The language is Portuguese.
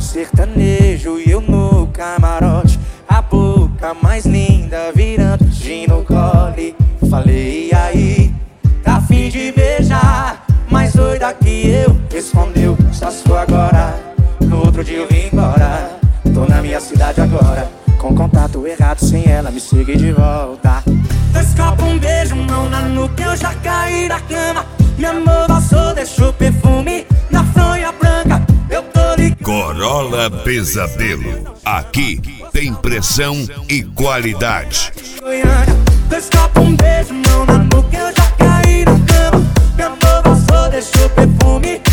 sertanejo e eu no camarote. A boca mais linda virando gin no gole. Falei, e aí, tá afim de beijar? Mais doida que eu, respondeu, só se for agora. No outro dia eu vim embora. Tô na minha cidade agora, com contato errado, sem ela me siga de volta. 2 copos, um beijo, mão na nuca, eu já caí da cama. Meu amor passou, deixou perfume na fronha branca. Eu tô ligado. Corolla Pesadelo. Aqui tem pressão e qualidade. 2 copos, um beijo, mão na nuca, eu já caí da cama. Meu amor passou, deixou perfume